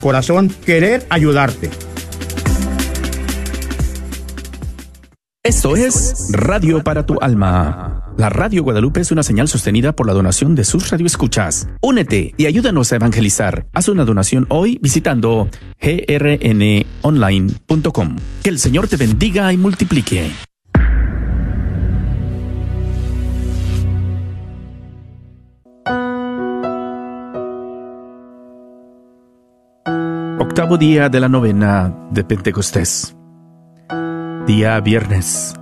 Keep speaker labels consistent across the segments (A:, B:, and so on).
A: corazón querer ayudarte.
B: Esto es Radio para tu Alma. La Radio Guadalupe es una señal sostenida por la donación de sus radioescuchas. Únete y ayúdanos a evangelizar. Haz una donación hoy visitando grnonline.com. Que el Señor te bendiga y multiplique. Octavo día de la novena de Pentecostés. Día viernes.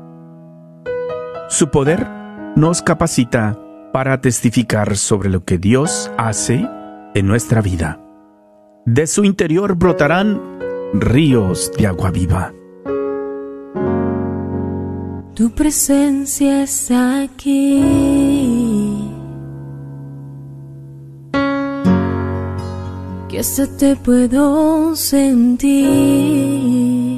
B: Su poder nos capacita para testificar sobre lo que Dios hace en nuestra vida. De su interior brotarán ríos de agua viva.
C: Tu presencia está aquí, que hasta te puedo sentir.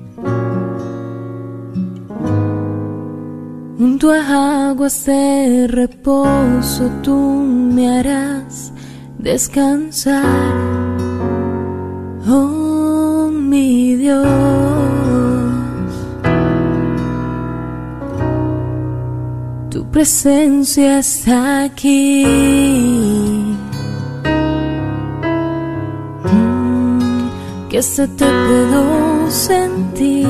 C: Junto a aguas de reposo tú me harás descansar, oh mi Dios. Tu presencia está aquí, que hasta te puedo sentir.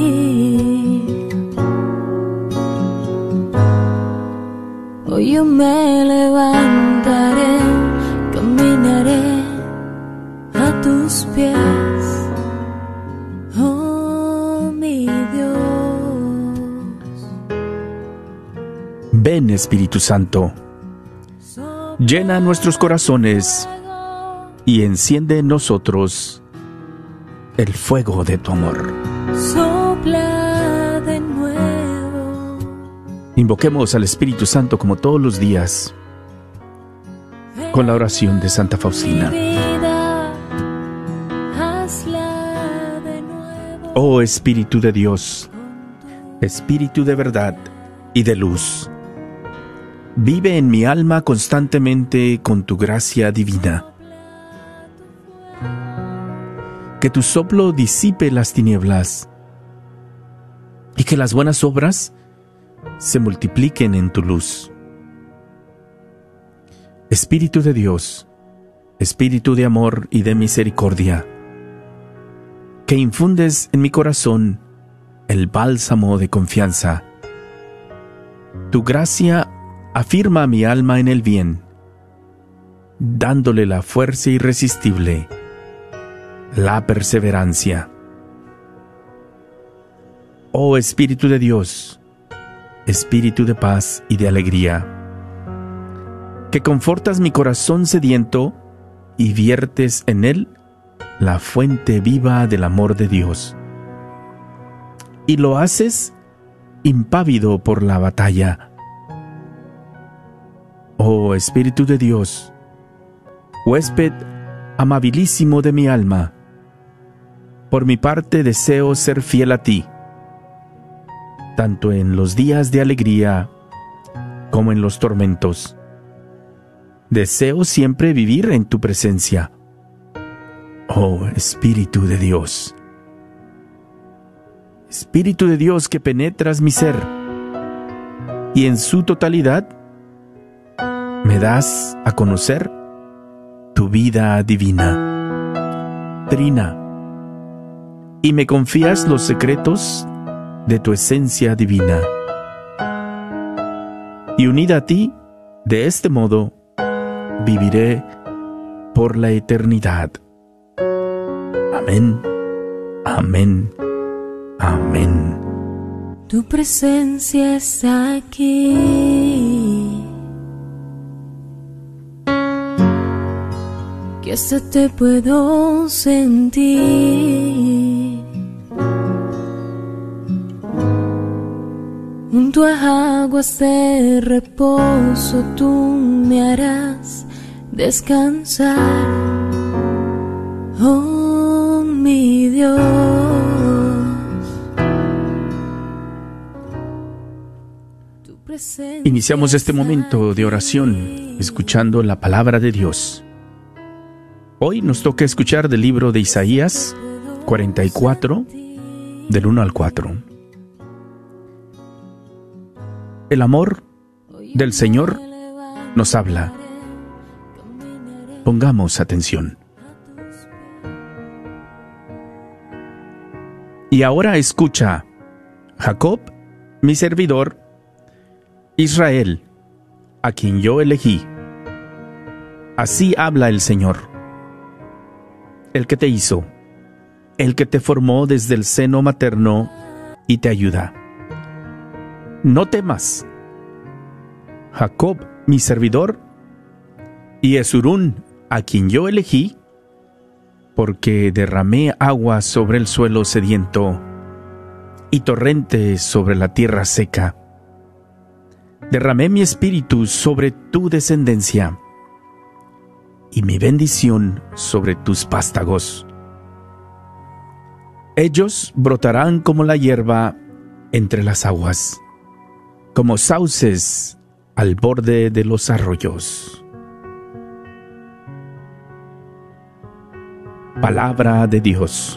C: Hoy yo me levantaré, caminaré a tus pies, oh mi Dios.
B: Ven, Espíritu Santo, llena nuestros corazones y enciende en nosotros el fuego de tu amor.
C: Sopla de nuevo.
B: Invoquemos al Espíritu Santo como todos los días con la oración de Santa Faustina. Oh Espíritu de Dios, Espíritu de verdad y de luz, vive en mi alma constantemente con tu gracia divina. Que tu soplo disipe las tinieblas y que las buenas obras se multipliquen en tu luz. Espíritu de Dios, Espíritu de amor y de misericordia, que infundes en mi corazón el bálsamo de confianza. Tu gracia afirma a mi alma en el bien, dándole la fuerza irresistible, la perseverancia. Oh Espíritu de Dios, Espíritu de paz y de alegría, que confortas mi corazón sediento y viertes en él la fuente viva del amor de Dios, y lo haces impávido por la batalla. Oh Espíritu de Dios, huésped amabilísimo de mi alma, por mi parte deseo ser fiel a ti, tanto en los días de alegría como en los tormentos. Deseo siempre vivir en tu presencia, oh Espíritu de Dios. Espíritu de Dios que penetras mi ser y en su totalidad me das a conocer tu vida divina, trina, y me confías los secretos de tu esencia divina. Y unida a ti, de este modo, viviré por la eternidad. Amén, amén, amén.
C: Tu presencia está aquí, que hasta te puedo sentir. Junto a aguas de reposo tú me harás descansar, oh mi Dios.
B: Iniciamos este momento de oración escuchando la palabra de Dios. Hoy nos toca escuchar del libro de Isaías 44, del 1 al 4. El amor del Señor nos habla. Pongamos atención. Y ahora escucha, Jacob, mi servidor, Israel, a quien yo elegí. Así habla el Señor, el que te hizo, el que te formó desde el seno materno y te ayuda. No temas, Jacob, mi servidor, y Esurún, a quien yo elegí, porque derramé agua sobre el suelo sediento y torrentes sobre la tierra seca. Derramé mi espíritu sobre tu descendencia y mi bendición sobre tus vástagos. Ellos brotarán como la hierba entre las aguas, como sauces al borde de los arroyos. Palabra de Dios.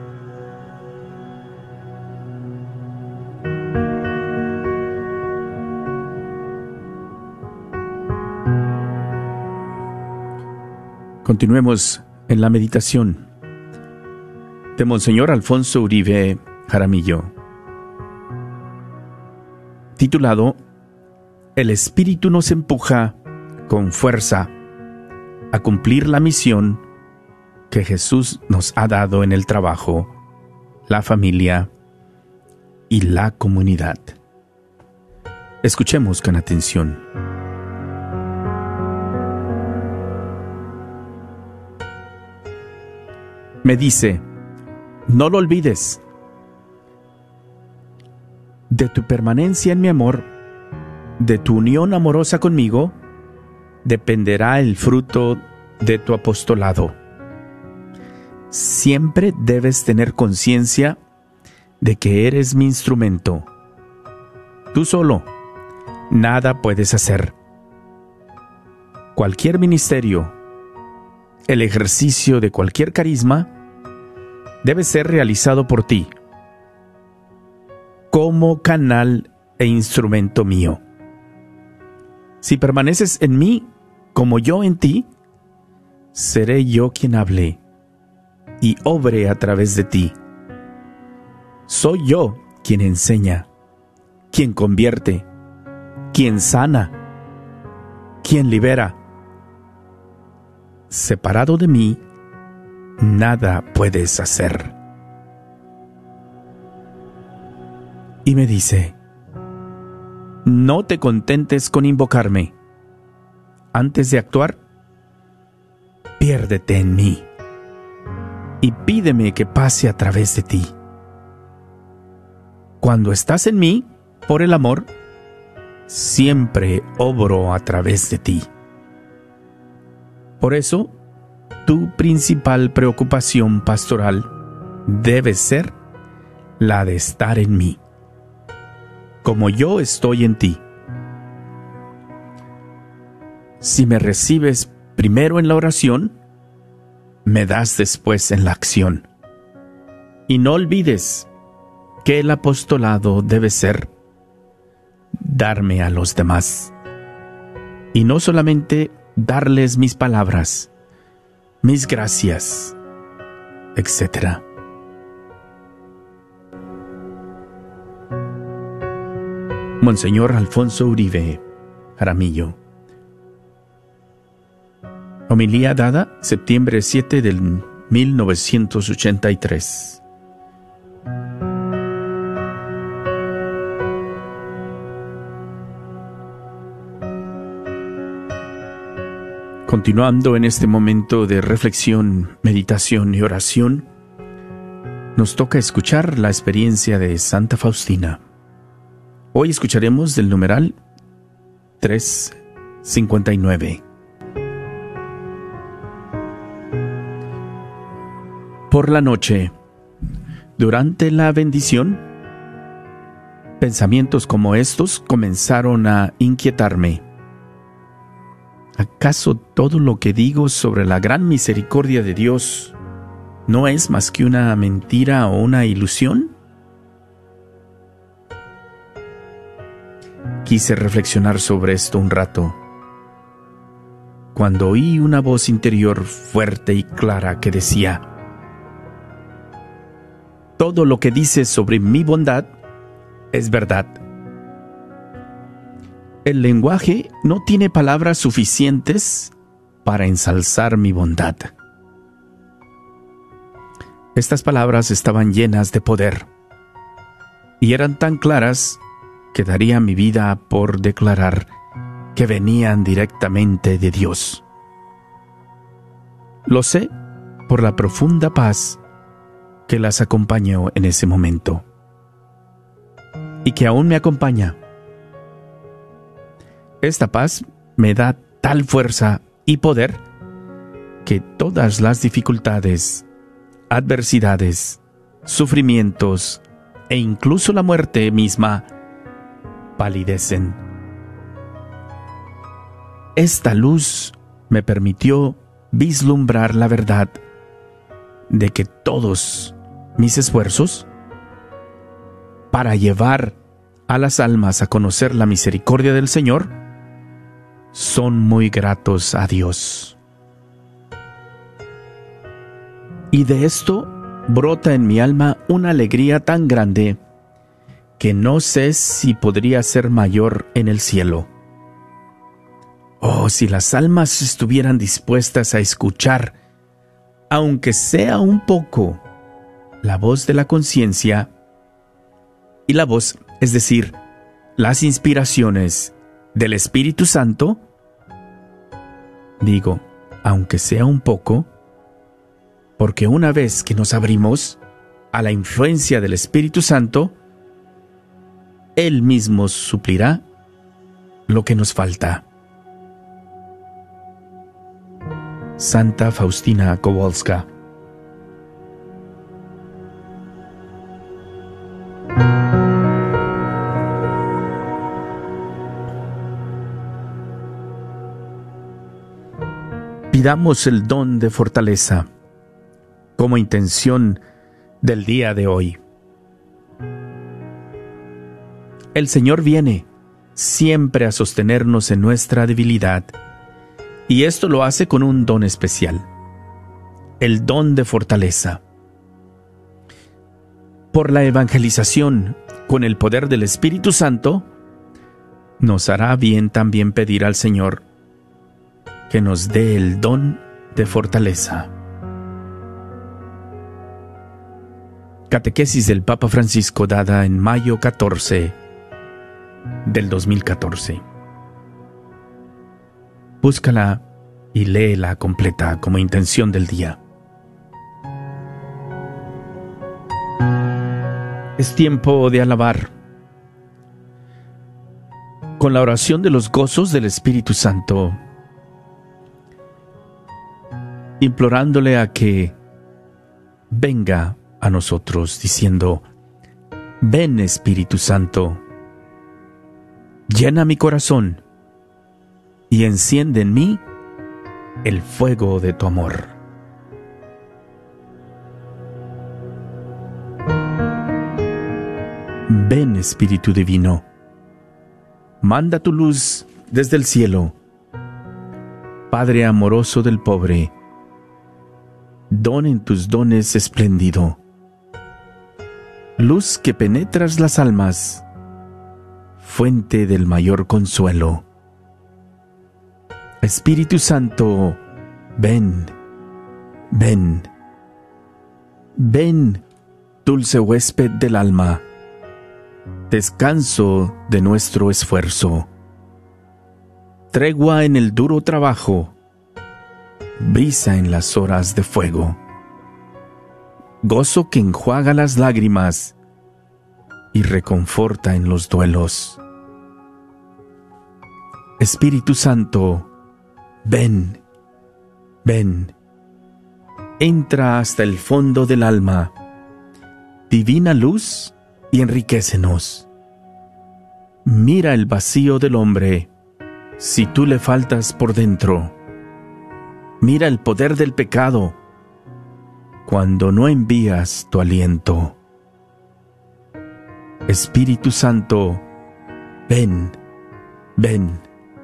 B: Continuemos en la meditación de Monseñor Alfonso Uribe Jaramillo, titulado El Espíritu nos empuja con fuerza a cumplir la misión que Jesús nos ha dado en el trabajo, la familia y la comunidad. Escuchemos con atención. Me dice, no lo olvides. De tu permanencia en mi amor, de tu unión amorosa conmigo, dependerá el fruto de tu apostolado. Siempre debes tener conciencia de que eres mi instrumento. Tú solo, nada puedes hacer. Cualquier ministerio, el ejercicio de cualquier carisma, debe ser realizado por ti, como canal e instrumento mío. Si permaneces en mí, como yo en ti, seré yo quien hable y obre a través de ti. Soy yo quien enseña, quien convierte, quien sana, quien libera. Separado de mí, nada puedes hacer. Y me dice, no te contentes con invocarme. Antes de actuar, piérdete en mí y pídeme que pase a través de ti. Cuando estás en mí, por el amor, siempre obro a través de ti. Por eso, tu principal preocupación pastoral debe ser la de estar en mí, como yo estoy en ti. Si me recibes primero en la oración, me das después en la acción. Y no olvides que el apostolado debe ser darme a los demás. Y no solamente darles mis palabras, mis gracias, etc. Monseñor Alfonso Uribe Jaramillo. Homilía dada septiembre 7 del 1983. Continuando en este momento de reflexión, meditación y oración, nos toca escuchar la experiencia de Santa Faustina. Hoy escucharemos del numeral 359. Por la noche, durante la bendición, pensamientos como estos comenzaron a inquietarme. ¿Acaso todo lo que digo sobre la gran misericordia de Dios no es más que una mentira o una ilusión? Quise reflexionar sobre esto un rato, cuando oí una voz interior fuerte y clara que decía: todo lo que dices sobre mi bondad es verdad. El lenguaje no tiene palabras suficientes para ensalzar mi bondad. Estas palabras estaban llenas de poder y eran tan claras que daría mi vida por declarar que venían directamente de Dios. Lo sé por la profunda paz que las acompañó en ese momento y que aún me acompaña. Esta paz me da tal fuerza y poder que todas las dificultades, adversidades, sufrimientos e incluso la muerte misma palidecen. Esta luz me permitió vislumbrar la verdad de que todos mis esfuerzos para llevar a las almas a conocer la misericordia del Señor son muy gratos a Dios. Y de esto brota en mi alma una alegría tan grande que no sé si podría ser mayor en el cielo. Oh, si las almas estuvieran dispuestas a escuchar, aunque sea un poco, la voz de la conciencia y la voz, es decir, las inspiraciones del Espíritu Santo. Digo, aunque sea un poco, porque una vez que nos abrimos a la influencia del Espíritu Santo, Él mismo suplirá lo que nos falta. Santa Faustina Kowalska. Pidamos el don de fortaleza como intención del día de hoy. El Señor viene siempre a sostenernos en nuestra debilidad, y esto lo hace con un don especial, el don de fortaleza. Por la evangelización, con el poder del Espíritu Santo, nos hará bien también pedir al Señor que nos dé el don de fortaleza. Catequesis del Papa Francisco dada en mayo 14 del 2014. Búscala y léela completa como intención del día. Es tiempo de alabar con la oración de los gozos del Espíritu Santo, implorándole a que venga a nosotros, diciendo: ven, Espíritu Santo, llena mi corazón y enciende en mí el fuego de tu amor. Ven, Espíritu Divino, manda tu luz desde el cielo. Padre amoroso del pobre, don en tus dones espléndido, luz que penetras las almas, fuente del mayor consuelo. Espíritu Santo, ven, ven, ven, dulce huésped del alma, descanso de nuestro esfuerzo, tregua en el duro trabajo, brisa en las horas de fuego, gozo que enjuaga las lágrimas y reconforta en los duelos. Espíritu Santo, ven, ven, entra hasta el fondo del alma, divina luz, y enriquécenos. Mira el vacío del hombre si tú le faltas por dentro. Mira el poder del pecado cuando no envías tu aliento. Espíritu Santo, ven, ven.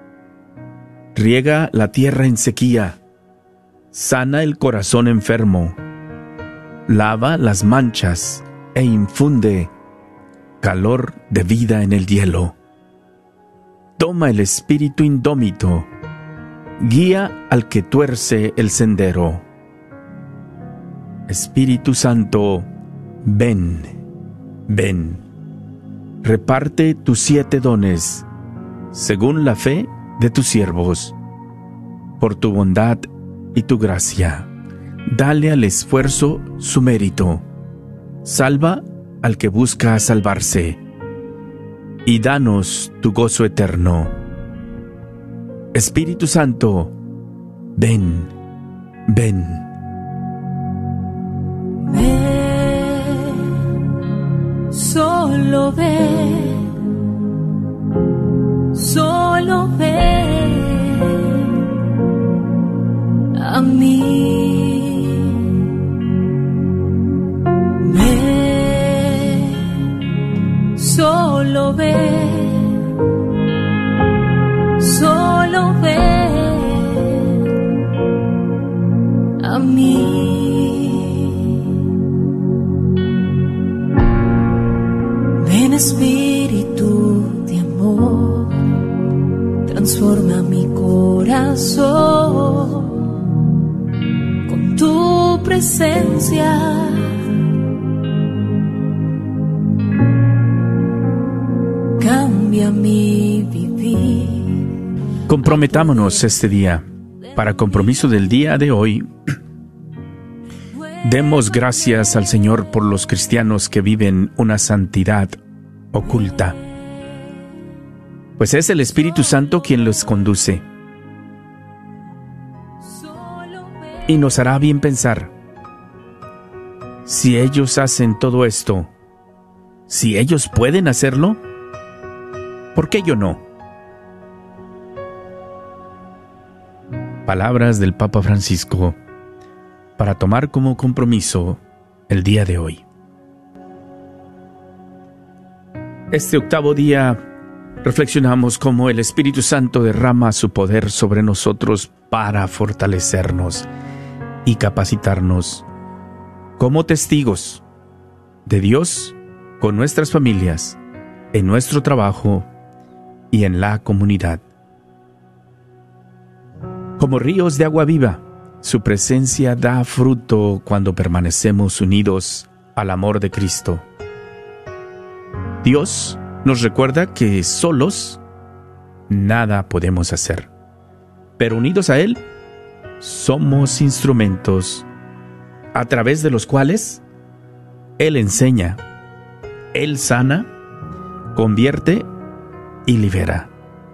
B: Riega la tierra en sequía, sana el corazón enfermo, lava las manchas e infunde calor de vida en el hielo. Toma el espíritu indómito, guía al que tuerce el sendero. Espíritu Santo, ven, ven. Reparte tus 7 dones, según la fe de tus siervos, por tu bondad y tu gracia. Dale al esfuerzo su mérito. Salva al que busca salvarse. Y danos tu gozo eterno. Espíritu Santo, ven, ven.
C: Ven, solo ven, solo ven a mí. Ven, solo ven, solo ven a mí. Ven, Espíritu de amor, transforma mi corazón con tu presencia. Cambia mi vivir.
B: Comprometámonos este día. Para compromiso del día de hoy, demos gracias al Señor por los cristianos que viven una santidad oculta, pues es el Espíritu Santo quien los conduce. Y nos hará bien pensar, si ellos hacen todo esto, si ellos pueden hacerlo, ¿por qué yo no? Palabras del Papa Francisco para tomar como compromiso el día de hoy. Este 8º día reflexionamos cómo el Espíritu Santo derrama su poder sobre nosotros para fortalecernos y capacitarnos como testigos de Dios con nuestras familias, en nuestro trabajo y en la comunidad. Como ríos de agua viva, su presencia da fruto cuando permanecemos unidos al amor de Cristo. Dios nos recuerda que solos nada podemos hacer, pero unidos a Él, somos instrumentos a través de los cuales Él enseña, Él sana, convierte y libera.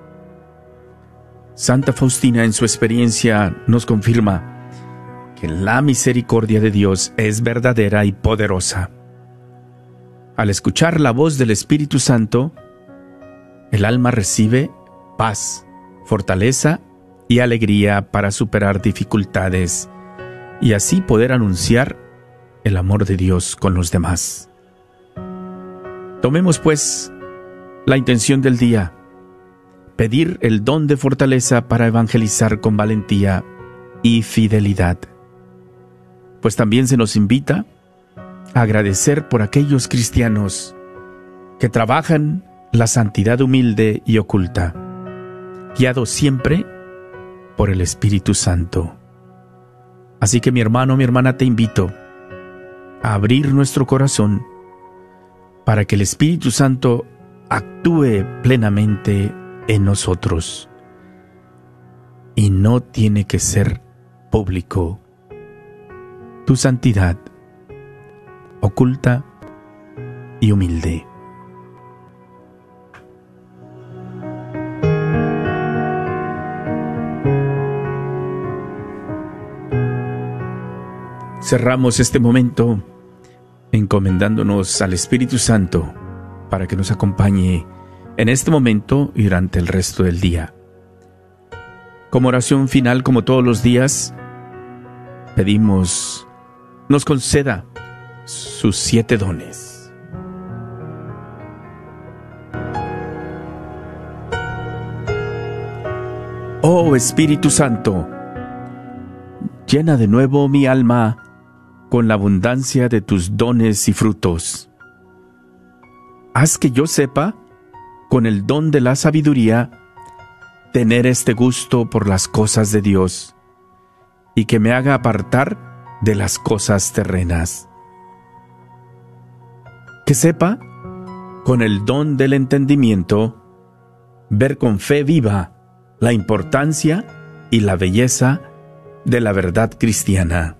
B: Santa Faustina, en su experiencia, nos confirma que la misericordia de Dios es verdadera y poderosa. Al escuchar la voz del Espíritu Santo, el alma recibe paz, fortaleza y alegría para superar dificultades y así poder anunciar el amor de Dios con los demás. Tomemos, pues, la intención del día: pedir el don de fortaleza para evangelizar con valentía y fidelidad. Pues también se nos invita a agradecer por aquellos cristianos que trabajan la santidad humilde y oculta, guiados siempre por el Espíritu Santo. Así que, mi hermano, mi hermana, te invito a abrir nuestro corazón para que el Espíritu Santo actúe plenamente en nosotros. Y no tiene que ser público. Tu santidad, oculta y humilde. Cerramos este momento encomendándonos al Espíritu Santo para que nos acompañe en este momento y durante el resto del día. Como oración final, como todos los días, pedimos nos conceda sus 7 dones. Oh Espíritu Santo, llena de nuevo mi alma con la abundancia de tus dones y frutos. Haz que yo sepa, con el don de la sabiduría, tener este gusto por las cosas de Dios, y que me haga apartar de las cosas terrenas. Que sepa, con el don del entendimiento, ver con fe viva la importancia y la belleza de la verdad cristiana.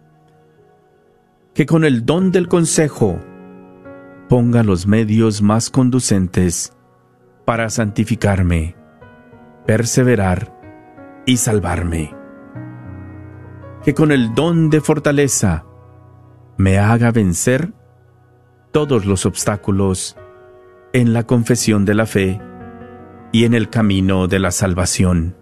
B: Que con el don del consejo ponga los medios más conducentes para santificarme, perseverar y salvarme. Que con el don de fortaleza me haga vencer todos los obstáculos en la confesión de la fe y en el camino de la salvación.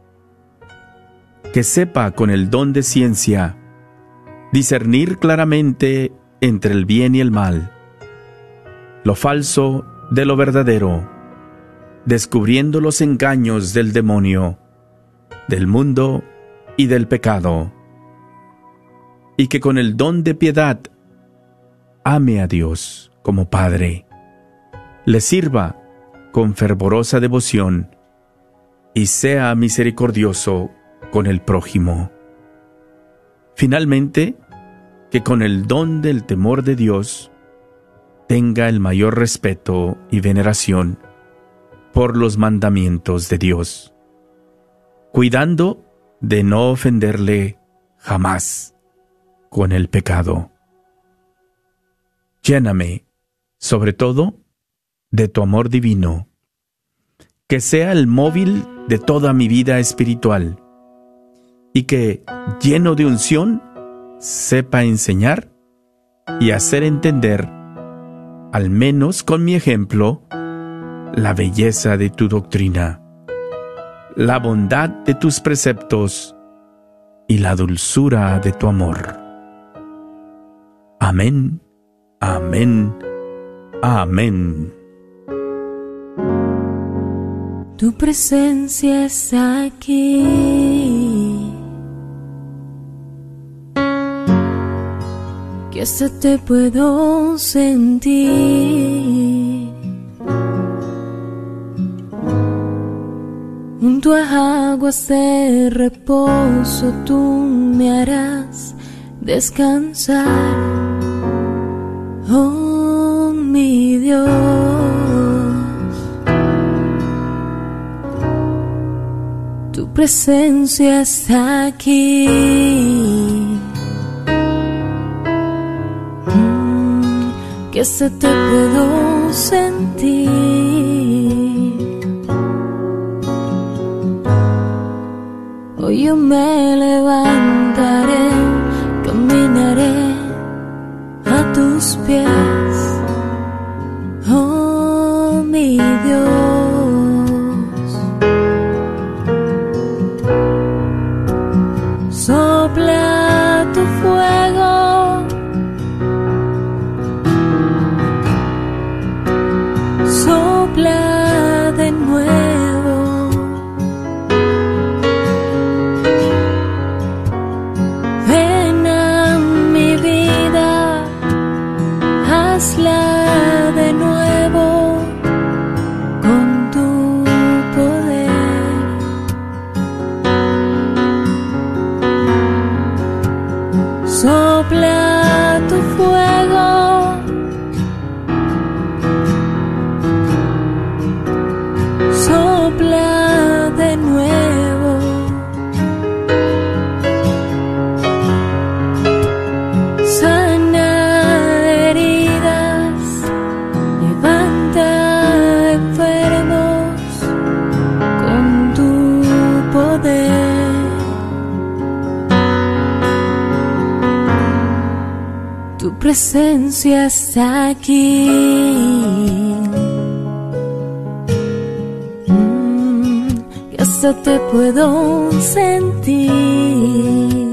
B: Que sepa con el don de ciencia discernir claramente entre el bien y el mal, lo falso de lo verdadero, descubriendo los engaños del demonio, del mundo y del pecado. Y que con el don de piedad ame a Dios como Padre, le sirva con fervorosa devoción y sea misericordioso con el prójimo. Finalmente, que con el don del temor de Dios tenga el mayor respeto y veneración por los mandamientos de Dios, cuidando de no ofenderle jamás con el pecado. Lléname, sobre todo, de tu amor divino, que sea el móvil de toda mi vida espiritual, y que, lleno de unción, sepa enseñar y hacer entender, al menos con mi ejemplo, la belleza de tu doctrina, la bondad de tus preceptos y la dulzura de tu amor. Amén, amén, amén.
C: Tu presencia está aquí, que hasta te puedo sentir. Junto a aguas de reposo tú me harás descansar, oh mi Dios. Tu presencia está aquí, que hasta te puedo sentir. Hoy yo me levantaré, caminaré a tus pies, oh mi Dios. Sopla tu fuego, sopla de nuevo, ven a mi vida, hazla de nuevo con tu poder. Sopla tu fuego, sopla de nuevo, sana heridas, levanta enfermos con tu poder. Tu presencia está aquí, que hasta te puedo sentir.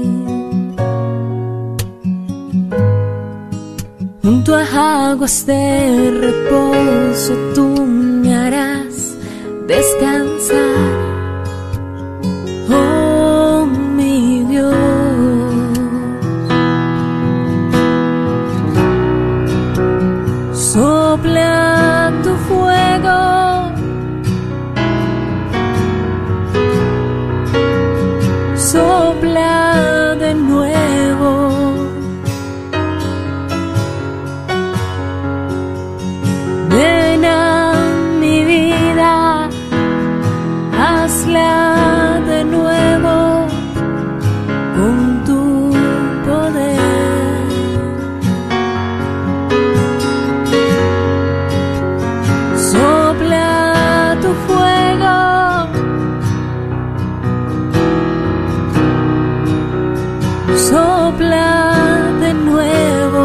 C: Junto a aguas de reposo tú me harás descansar, oh mi Dios. Sopla tu fuego, sopla de nuevo, ven a mi vida, hazla de nuevo con tu poder. Sopla tu fuego, sopla de nuevo,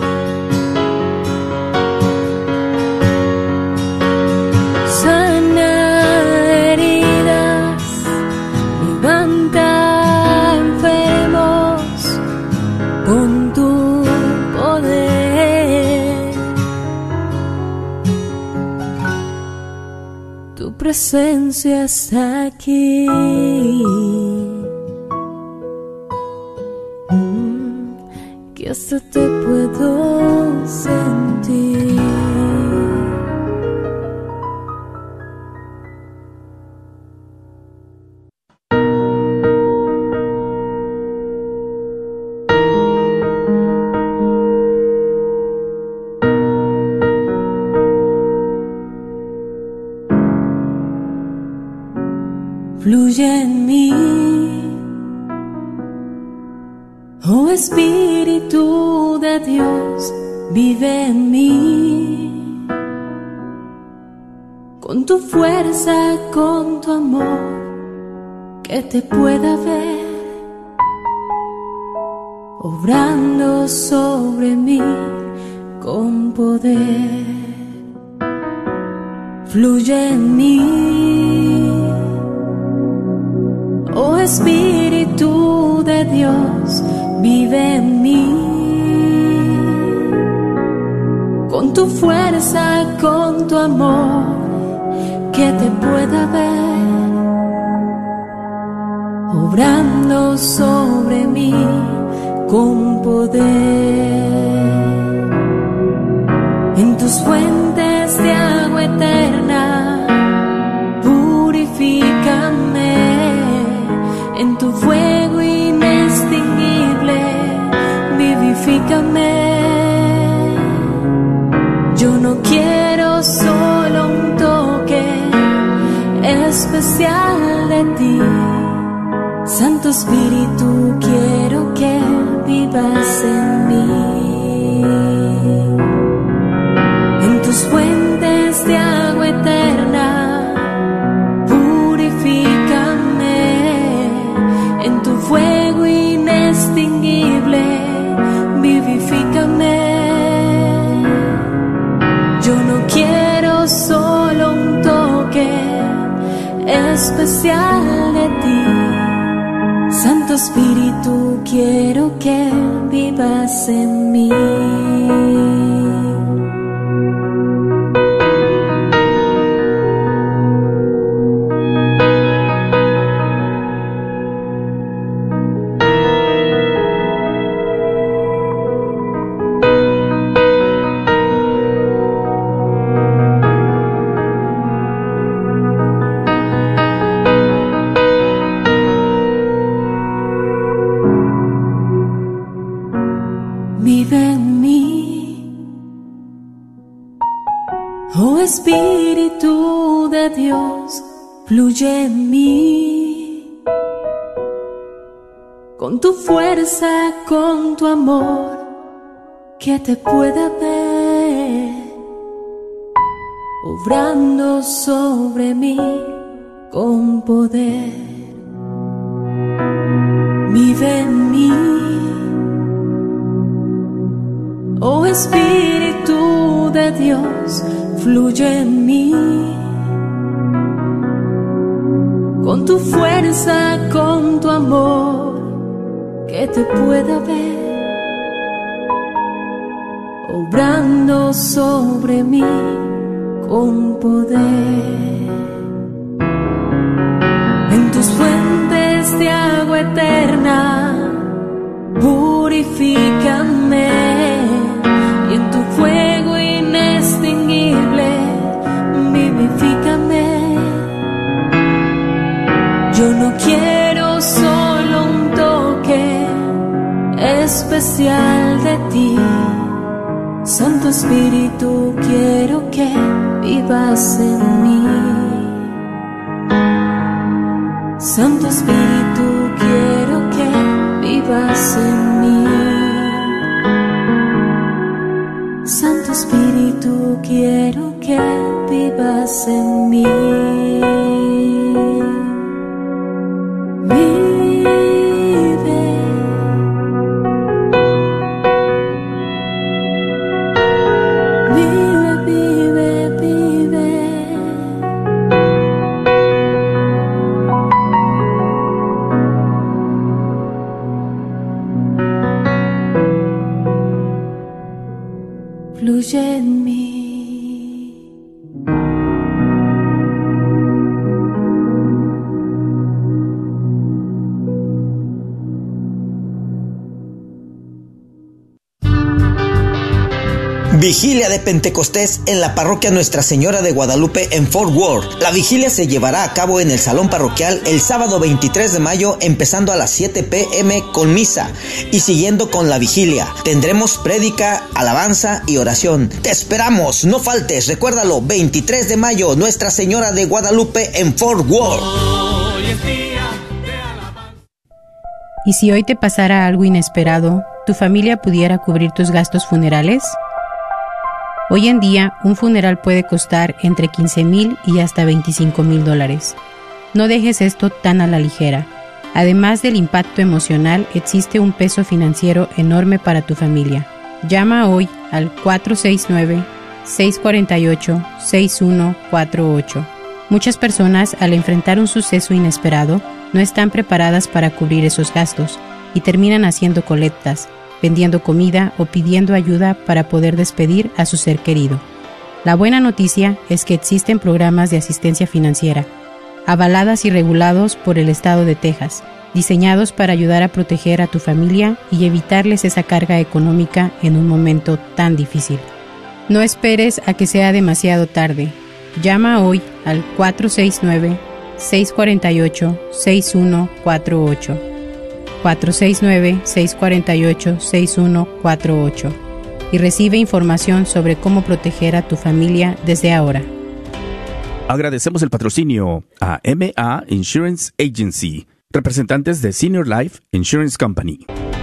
C: sana heridas, levanta enfermos con tu poder. Tu presencia está aquí. Que hasta te puedo sentir. Fluye en mí, oh Espíritu de Dios, vive en mí, con tu fuerza, con tu amor, que te pueda ver, obrando sobre mí con poder. Fluye en mí, oh Espíritu de Dios, vive en mí, con tu fuerza, con tu amor, que te pueda ver, obrando sobre mí con poder. En tus fuentes de agua eterna, purifícame. En tu fuego inextinguible, vivifícame. Yo no quiero solo un toque especial de ti. Santo Espíritu, quiero que vivas en mí. En tus fuentes de agua eterna, en tu fuego inextinguible, vivifícame. Yo no quiero solo un toque especial de ti. Santo Espíritu, quiero que vivas en mí. Vive en mí, oh Espíritu de Dios, fluye en mí, con tu fuerza, con tu amor, que te pueda ver, obrando sobre mí con poder. Vive en mí, oh Espíritu de Dios, fluye en mí, con tu fuerza, con tu amor, que te pueda ver, obrando sobre mí con poder. En tus fuentes de agua eterna, purifícame, y en tu fuego inextinguible, vivifícame. Yo no quiero solo un toque especial de ti, Santo Espíritu, quiero que vivas en mí. Santo Espíritu, quiero que vivas en mí. Santo Espíritu, quiero que vivas en mí. Fluye en mí.
D: Vigilia de Pentecostés en la parroquia Nuestra Señora de Guadalupe en Fort Worth. La vigilia se llevará a cabo en el salón parroquial el sábado 23 de mayo, empezando a las 7 p.m. con misa y siguiendo con la vigilia. Tendremos prédica, alabanza y oración. Te esperamos, no faltes. Recuérdalo, 23 de mayo, Nuestra Señora de Guadalupe en Fort Worth.
E: ¿Y si hoy te pasara algo inesperado, tu familia pudiera cubrir tus gastos funerales? Hoy en día, un funeral puede costar entre $15,000 y hasta $25,000. No dejes esto tan a la ligera. Además del impacto emocional, existe un peso financiero enorme para tu familia. Llama hoy al 469-648-6148. Muchas personas, al enfrentar un suceso inesperado, no están preparadas para cubrir esos gastos y terminan haciendo colectas, vendiendo comida o pidiendo ayuda para poder despedir a su ser querido. La buena noticia es que existen programas de asistencia financiera, avaladas y regulados por el estado de Texas, diseñados para ayudar a proteger a tu familia y evitarles esa carga económica en un momento tan difícil. No esperes a que sea demasiado tarde. Llama hoy al 469-648-6148. 469-648-6148 y recibe información sobre cómo proteger a tu familia desde ahora.
B: Agradecemos el patrocinio a MA Insurance Agency, representantes de Senior Life Insurance Company.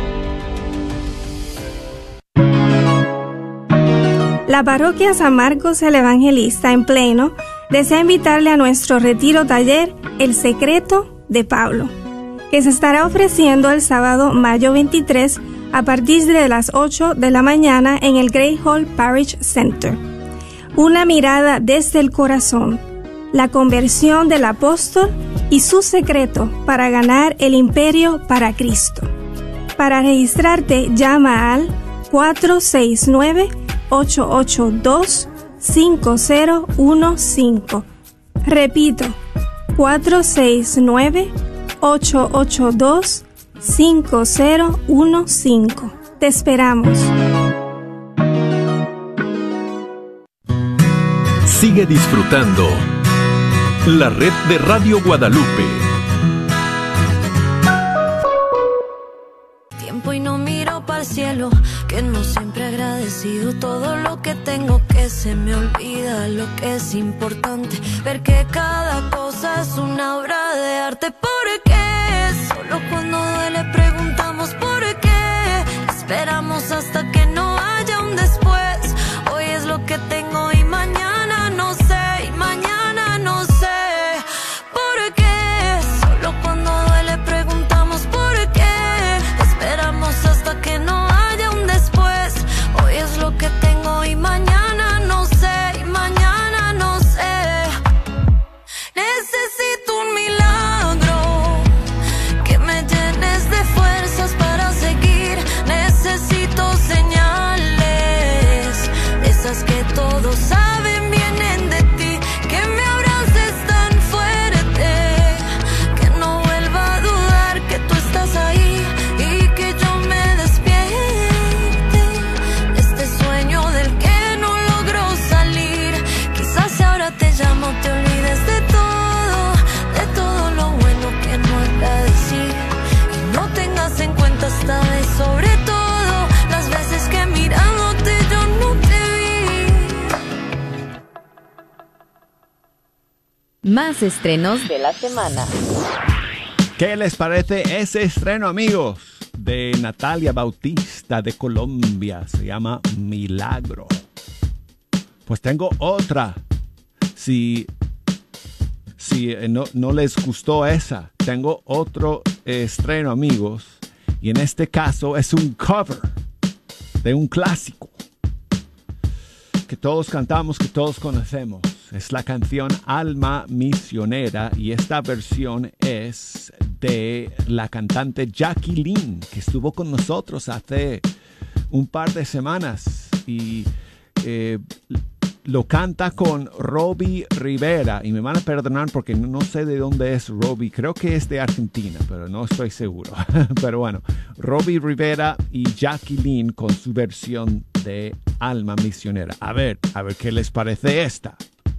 F: La parroquia San Marcos el Evangelista en Plano desea invitarle a nuestro retiro taller El Secreto de Pablo, que se estará ofreciendo el sábado mayo 23 a partir de las 8 de la mañana en el Great Hall Parish Center. Una mirada desde el corazón, la conversión del apóstol y su secreto para ganar el imperio para Cristo. Para registrarte, llama al 469-882-5015. Repito, 469-882-5015. Te esperamos.
G: Sigue disfrutando la red de Radio Guadalupe.
H: Tiempo y no miro para el cielo, que no siempre agradecido todo lo que tengo, que se me olvida lo que es importante, ver que cada cosa es una obra de arte. ¿Por qué? Solo cuando duele preguntamos por qué, esperamos hasta que no haya un después. Hoy es lo que tengo y mañana no sé, y mañana no sé. ¿Por qué? Solo cuando duele preguntamos por qué, esperamos hasta que no haya un después. Hoy es lo que tengo y mañana no sé, y mañana no sé. Necesito un milagro.
I: Más estrenos de la semana.
J: ¿Qué les parece ese estreno, amigos? De Natalia Bautista de Colombia. Se llama Milagro. Pues tengo otra. Si no les gustó esa, tengo otro estreno, amigos. Y en este caso es un cover de un clásico que todos cantamos, que todos conocemos. Es la canción Alma Misionera y esta versión es de la cantante Jacqueline, que estuvo con nosotros hace un par de semanas y lo canta con Robbie Rivera. Y me van a perdonar porque no sé de dónde es Robbie. Creo que es de Argentina, pero no estoy seguro. Pero bueno, Robbie Rivera y Jacqueline con su versión de Alma Misionera. A ver qué les parece esta.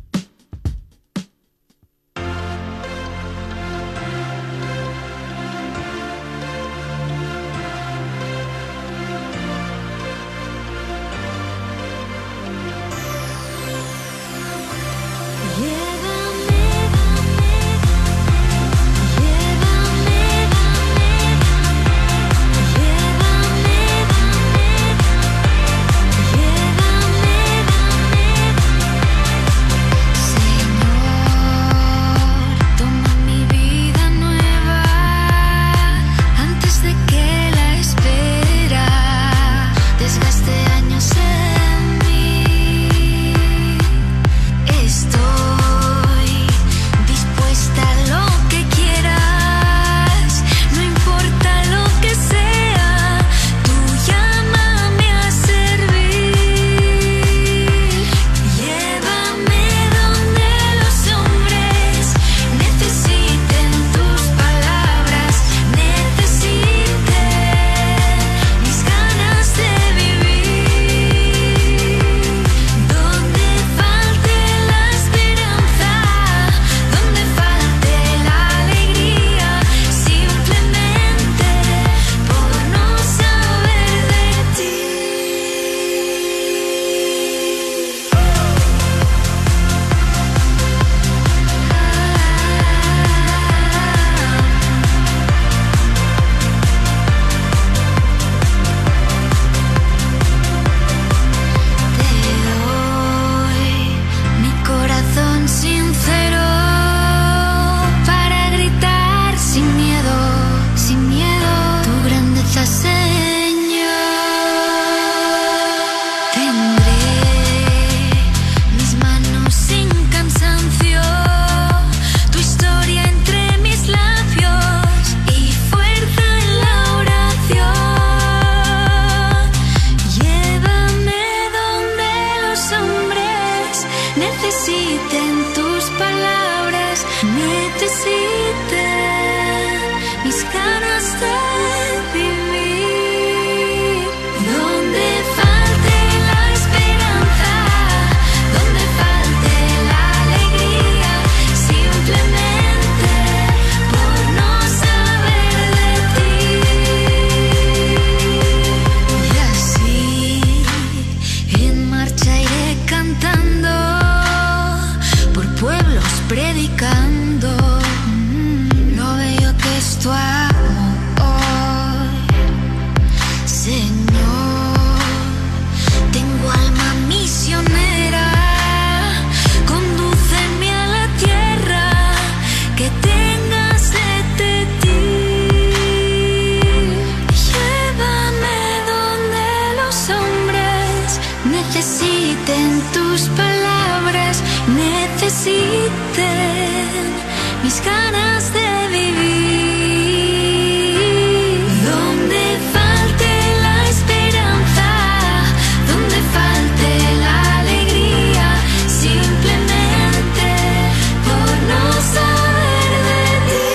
H: Mis ganas de vivir, donde falte la esperanza, donde falte la alegría, simplemente por no saber de ti.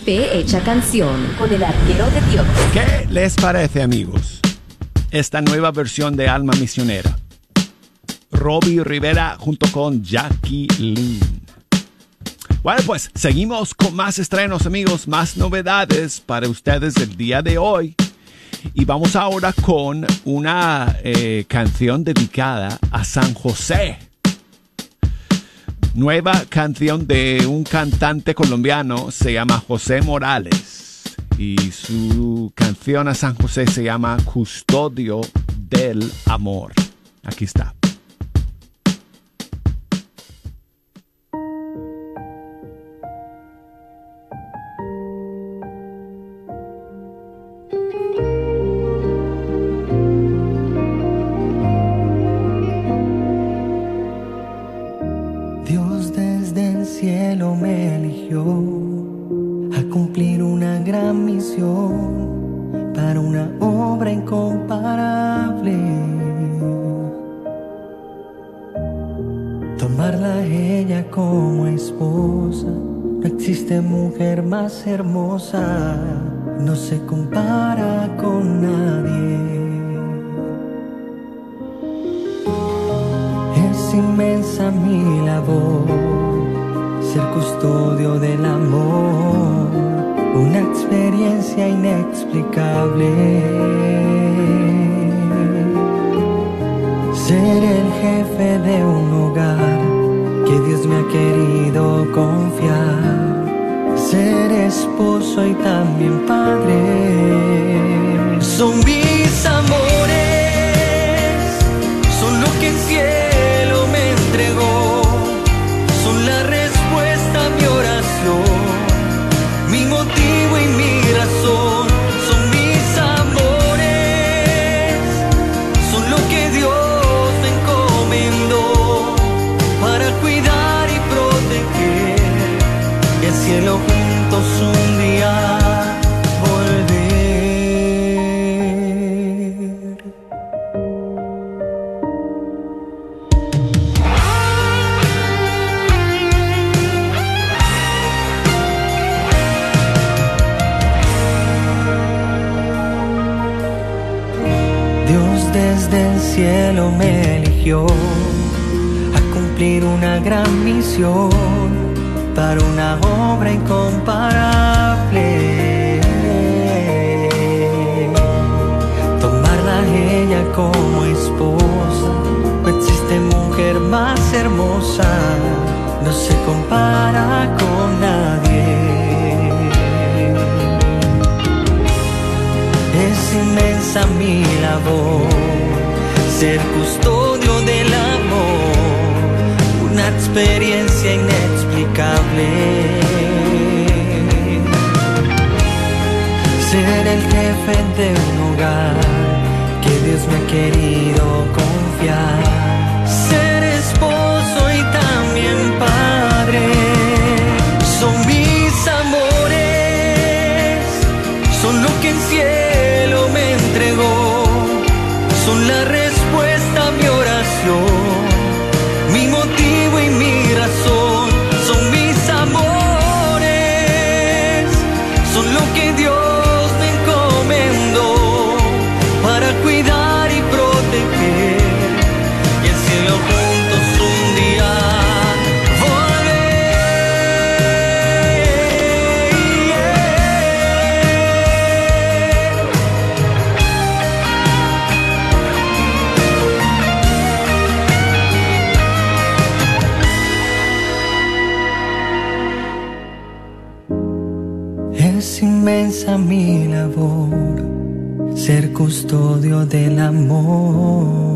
I: Fe hecha canción con el arquero de Dios.
J: ¿Qué les parece, amigos? Esta nueva versión de Alma Misionera. Robbie Rivera junto con Jackie Lynn. Bueno, pues seguimos con más estrenos, amigos, más novedades para ustedes el día de hoy. Y vamos ahora con una canción dedicada a San José. Nueva canción de un cantante colombiano, se llama José Morales. Y su canción a San José se llama Custodio del Amor. Aquí está.
K: Dios desde el cielo me eligió a cumplir una gran misión para una obra incomparable. Tomarla a ella como esposa, no existe mujer más hermosa, no se compara con nadie. Es inmensa mi labor, ser custodio del amor, una experiencia inexplicable. Ser el jefe de un hogar que Dios me ha querido confiar, ser esposo y también padre. Son mis amores, son lo que el cielo me entregó, son la respuesta a mi oración, mi motivo y mi razón. Son mis amores, son lo que Dios me encomendó para cuidar y proteger, y al cielo juntos un día volver. Dios desde el cielo me eligió a cumplir una gran misión para una obra incomparable. Tomarla a ella como esposa, no existe mujer más hermosa, no se compara con nadie. Es inmensa mi labor, ser custodio del amor, una experiencia inexplicable. Ser el jefe de un hogar que Dios me ha querido confiar, ser esposo y también padre. Son mis amores, son lo que el cielo me entregó, son la respuesta a mi oración, mi motivo y mi razón. Son mis amores, son lo que Dios me encomendó para cuidar y proteger, y el cielo juntos un día Es inmensa mi labor, ser custodio del amor.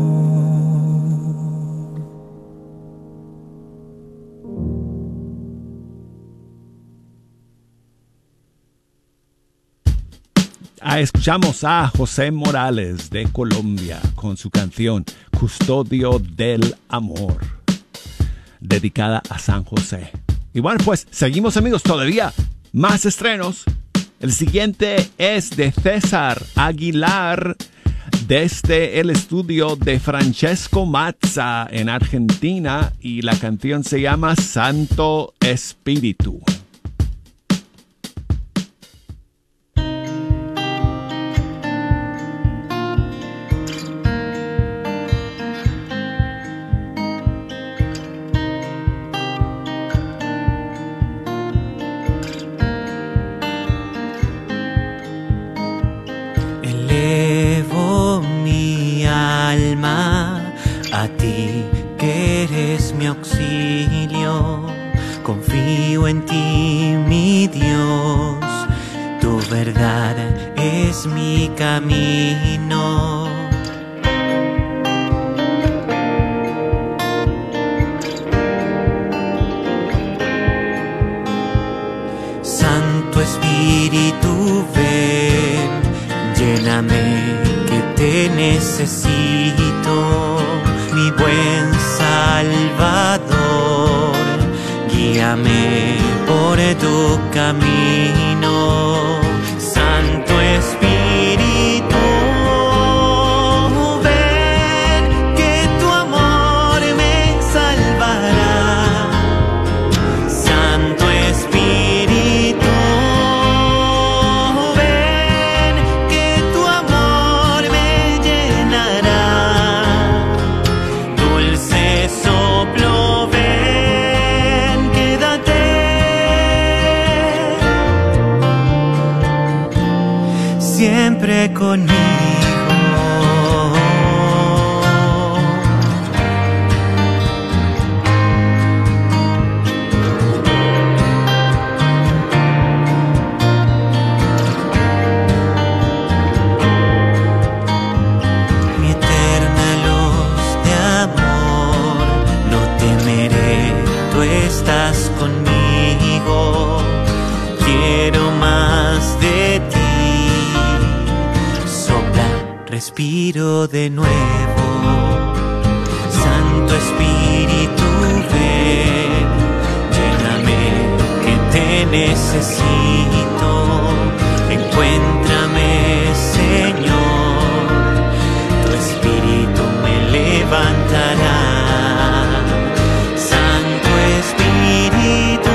J: Escuchamos a José Morales de Colombia con su canción Custodio del Amor, dedicada a San José. Y bueno, pues seguimos, amigos, todavía más estrenos. El siguiente es de César Aguilar desde el estudio de Francesco Mazza en Argentina, y la canción se llama Santo Espíritu.
K: Confío en ti, mi Dios, tu verdad es mi camino. Santo Espíritu, ven, lléname que te necesito, mi buen Salvador, guíame por tu camino. Santo Espíritu, ven, que tu amor me salvará. Santo Espíritu, ven, que tu amor me llenará. Dulce soplo, ven, quédate siempre conmigo. Mi eterna luz de amor, no temeré, tú estás conmigo. Quiero más de ti. Sopla, respiro de nuevo. Santo Espíritu, ven, lléname que te necesito. Encuéntrame, Señor, tu Espíritu me levantará. Santo Espíritu,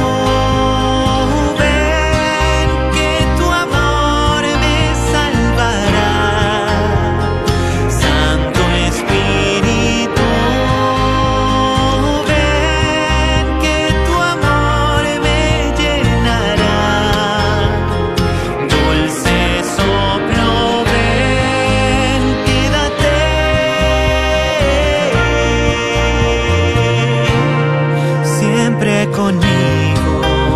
K: ven, que tu amor me salvará. Santo Espíritu, ven, que tu amor me llenará. Dulce soplo, ven, quédate siempre conmigo.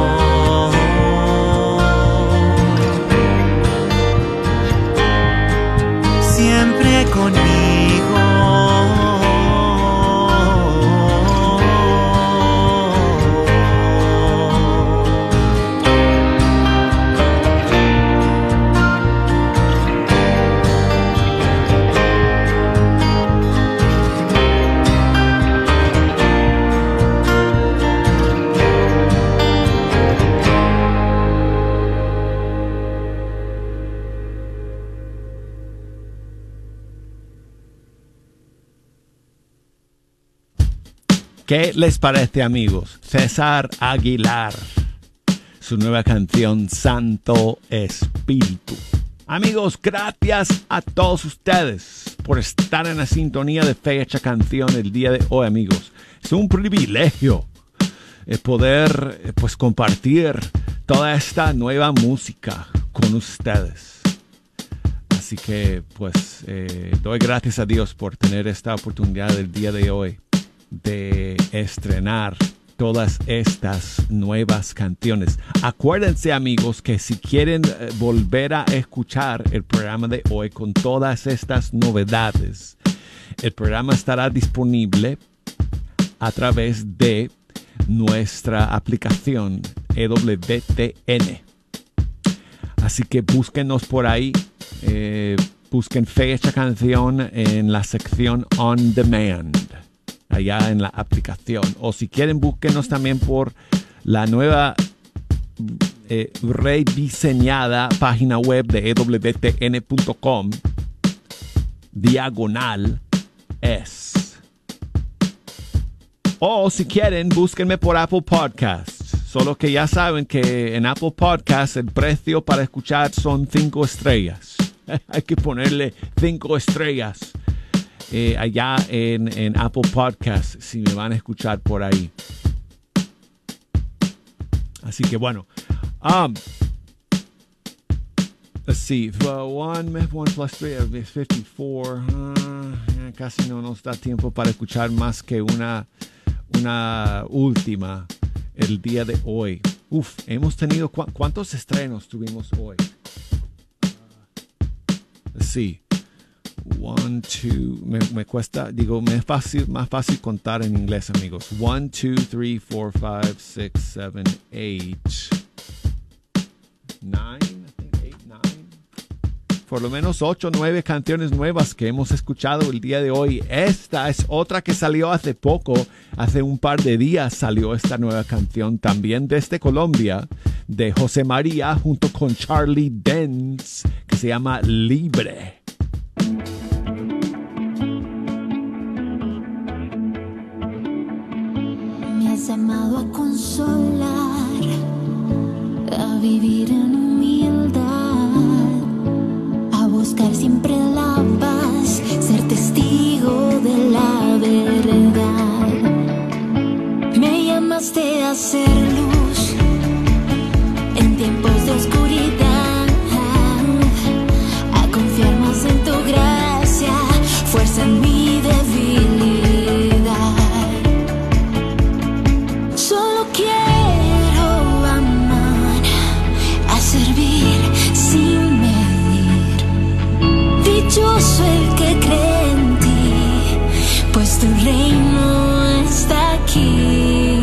K: Siempre conmigo.
J: ¿Qué les parece, amigos? César Aguilar, su nueva canción Santo Espíritu. Amigos, gracias a todos ustedes por estar en la sintonía de Fecha Canción el día de hoy, amigos. Es un privilegio poder pues compartir toda esta nueva música con ustedes. Así que pues doy gracias a Dios por tener esta oportunidad el día de hoy de estrenar todas estas nuevas canciones. Acuérdense, amigos, que si quieren volver a escuchar el programa de hoy con todas estas novedades, el programa estará disponible a través de nuestra aplicación EWTN. Así que búsquenos por ahí, busquen Fecha Canción en la sección On Demand, allá en la aplicación. O si quieren, búsquenos también por la nueva rediseñada página web de ewtn.com /es. O si quieren, búsquenme por Apple Podcasts. Solo que ya saben que en Apple Podcasts el precio para escuchar son 5 estrellas. Hay que ponerle 5 estrellas allá en Apple Podcasts si me van a escuchar por ahí. Así que bueno. Let's see. 1 plus 3 is 54. Casi no nos da tiempo para escuchar más que una última. el día de hoy. Hemos tenido... ¿Cuántos estrenos tuvimos hoy? Sí. 1, 2... Me cuesta... Digo, me es más fácil contar en inglés, amigos. 1, 2, 3, 4, 5, 6, 7, 8... 9, I think 8, 9. Por lo menos 8 o 9 canciones nuevas que hemos escuchado el día de hoy. Esta es otra que salió hace poco, hace un par de días salió esta nueva canción también desde Colombia, de José María junto con Charlie Dance, que se llama Libre.
L: Me has llamado a consolar, a vivir en humildad, a buscar siempre la paz, ser testigo de la verdad. Me llamaste a ser luz en tiempos de oscuridad, a confiar más en tu gracia, fuerza en mi debilidad. Solo quiero amar, a servir sin medir. Dichoso el que cree en ti, pues tu reino está aquí.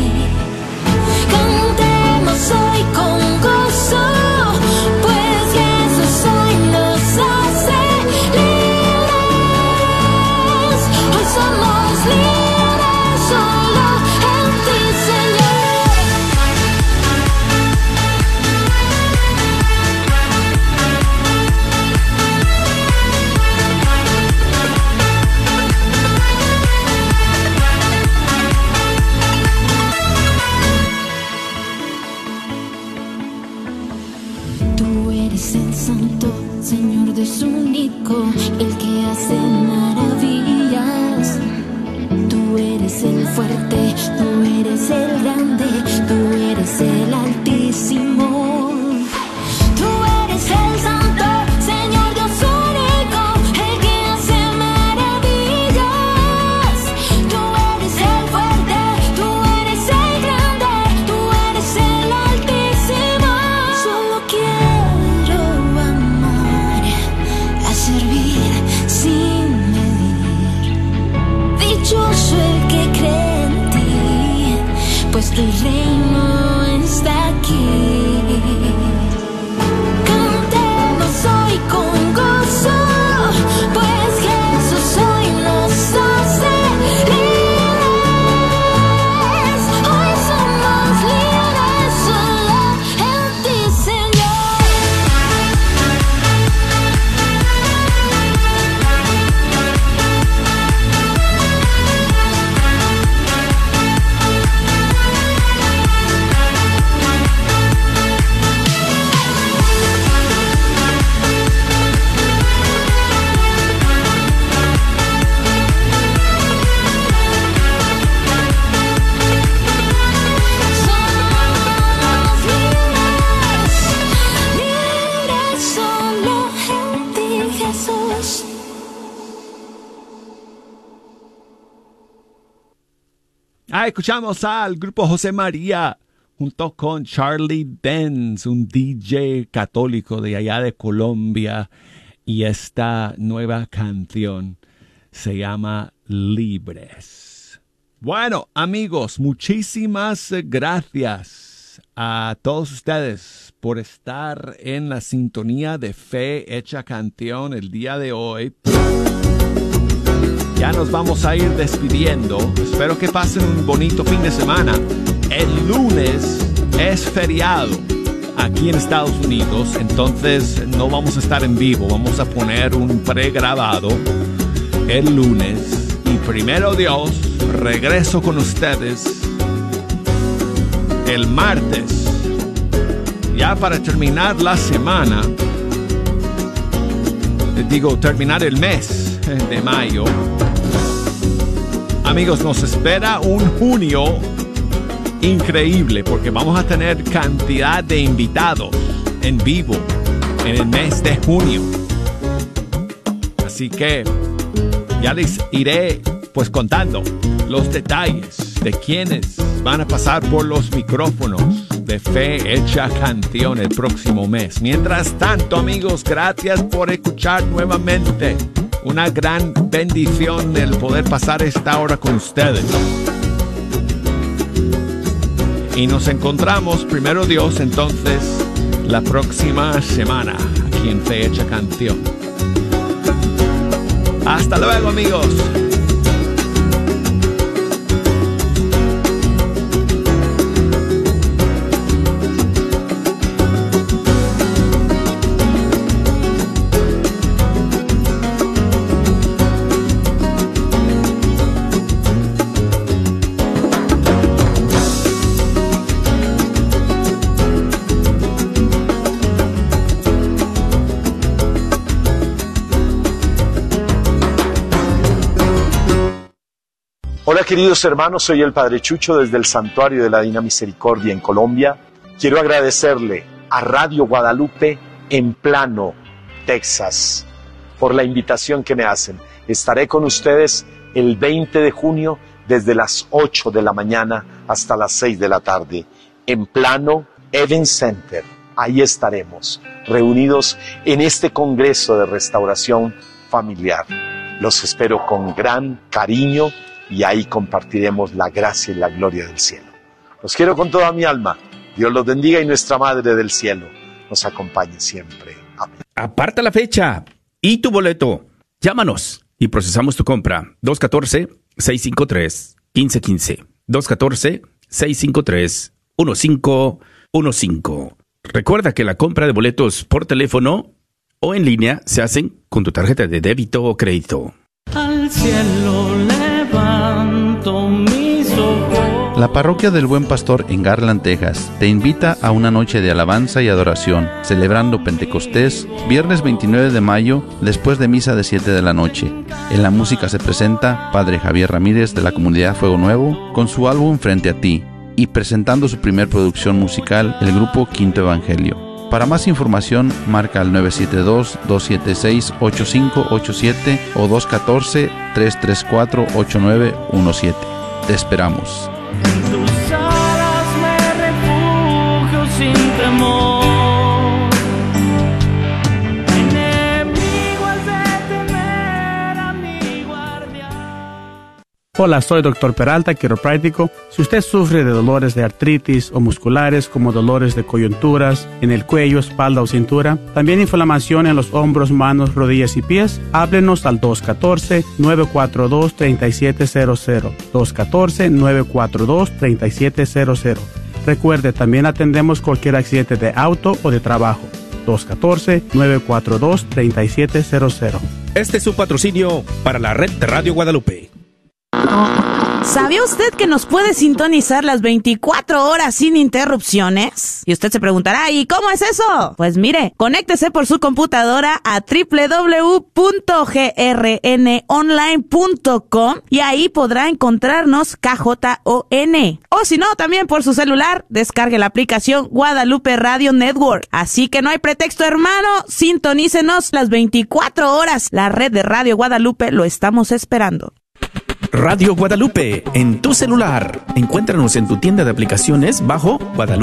L: Cantemos hoy con gozo, pues Jesús hoy nos hace libres. Hoy somos libres solo en ti, Señor. Tú eres el santo, Señor Dios único, el que hace maravillas. Tú eres el fuerte, tú eres el grande, tú eres el altísimo. Tú eres el santo, Señor Dios único, el que hace maravillas. Tú eres el fuerte, tú eres el grande, tú eres el altísimo. Solo quiero amar, a servir sin medir. Dichoso el que cree en ti, pues tu reino está aquí. Cantemos hoy con gozo, pues Jesús hoy nos hace libres. Hoy somos libres solo en ti, Señor. Somos libres solo en ti, Jesús.
J: Escuchamos al grupo José María junto con Charlie Dance, un DJ católico de allá de Colombia, y esta nueva canción se llama Libres. Bueno, amigos, muchísimas gracias a todos ustedes por estar en la sintonía de Fe Hecha Canción el día de hoy. Ya nos vamos a ir despidiendo. Espero que pasen un bonito fin de semana. El lunes es feriado aquí en Estados Unidos, entonces no vamos a estar en vivo. Vamos a poner un pregrabado el lunes. Y primero Dios, regreso con ustedes el martes, ya para terminar la semana. Digo, terminar el mes de mayo. Amigos, nos espera un junio increíble porque vamos a tener cantidad de invitados en vivo en el mes de junio. Así que ya les iré pues contando los detalles de quienes van a pasar por los micrófonos de Fe Hecha Canción el próximo mes. Mientras tanto, amigos, gracias por escuchar nuevamente. Una gran bendición el poder pasar esta hora con ustedes. Y nos encontramos, primero Dios, entonces, la próxima semana aquí en Fe Hecha Canción. Hasta luego, amigos.
M: Hola queridos hermanos, soy el Padre Chucho desde el Santuario de la Divina Misericordia en Colombia. Quiero agradecerle a Radio Guadalupe en Plano, Texas, por la invitación que me hacen. Estaré con ustedes el 20 de junio desde las 8 de la mañana hasta las 6 de la tarde. En Plano, Event Center, ahí estaremos, reunidos en este Congreso de Restauración Familiar. Los espero con gran cariño y ahí compartiremos la gracia y la gloria del cielo. Los quiero con toda mi alma. Dios los bendiga y nuestra Madre del Cielo nos acompañe siempre. Amén.
B: Aparta la fecha y tu boleto. Llámanos y procesamos tu compra. 214-653-1515. 214-653-1515. Recuerda que la compra de boletos por teléfono o en línea se hacen con tu tarjeta de débito o crédito.
K: Al cielo levanto mis ojos.
N: La Parroquia del Buen Pastor en Garland, Texas, te invita a una noche de alabanza y adoración, celebrando Pentecostés, viernes 29 de mayo, después de misa de 7 de la noche. En la música se presenta Padre Javier Ramírez de la Comunidad Fuego Nuevo, con su álbum Frente a Ti, y presentando su primer producción musical, el grupo Quinto Evangelio. Para más información, marca al 972-276-8587 o 214-334-8917. Te esperamos.
K: En tus alas me refugio sin temor. Enemigo has de temer a mi guardián.
O: Hola, soy Dr. Peralta, quiropráctico. Si usted sufre de dolores de artritis o musculares como dolores de coyunturas en el cuello, espalda o cintura, también inflamación en los hombros, manos, rodillas y pies, háblenos al 214-942-3700. 214-942-3700. Recuerde, también atendemos cualquier accidente de auto o de trabajo. 214-942-3700.
B: Este es su patrocinio para la red de Radio Guadalupe.
P: ¿Sabía usted que nos puede sintonizar las 24 horas sin interrupciones? Y usted se preguntará, ¿y cómo es eso? Pues mire, conéctese por su computadora a www.grnonline.com y ahí podrá encontrarnos KJON. O si no, también por su celular, descargue la aplicación Guadalupe Radio Network. Así que no hay pretexto, hermano, sintonícenos las 24 horas. La red de Radio Guadalupe lo estamos esperando.
B: Radio Guadalupe, en tu celular. Encuéntranos en tu tienda de aplicaciones bajo Guadalupe.